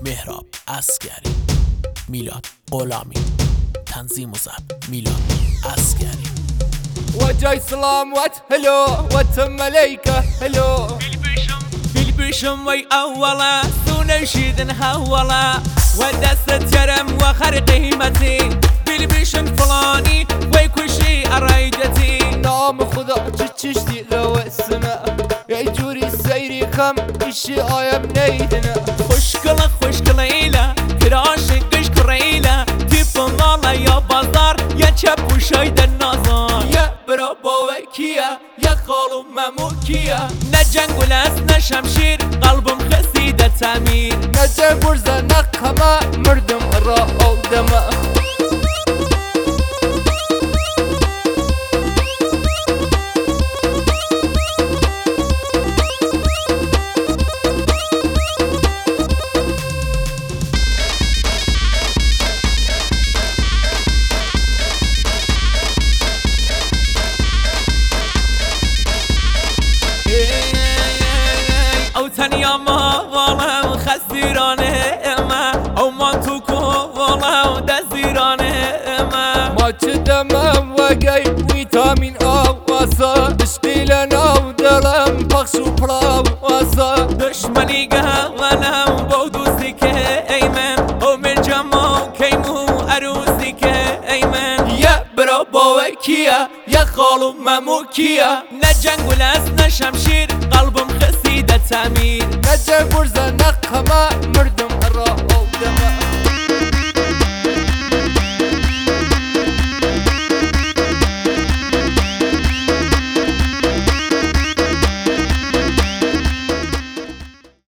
مهراب عسکری، میلاد غلامی، تنظیم و ضبط میلاد عسکری. وجاي سلام وات هلو واتم ملايكة هلو بالبشم وي أولا سنشيد هولا ودست ترم وخر قيمتي بالبشم فلاني وي كل شيء أرايدتي نام خدا تشتي لو السماء يا جوري سيري خم إشي آيام نيدنا خوشكلا إيلا كراشن قش كريلا تيفن لالا يا بازار يا چپ و شايد النازار يا برابا وكيا يا خالو مموكيا نجنگ و لس نشمشير قلبم خسيدة تامير نجم برزة نقما مردم را أودما او تنیا ما والا خسیرانه اما او ما تو کو والا دزیرانه ما تدمم وقاي ويتامين واسا اشقي لنا ودلم بخش وبرا واسا دشمنی گهوانم بودوسی که ایمن او من جمع کیمو عروسی که ایمن یا برا باوکیا یا خالو مموکیا نه جنگ و لس نه شمشیر قلبم خسیده تامیر نجم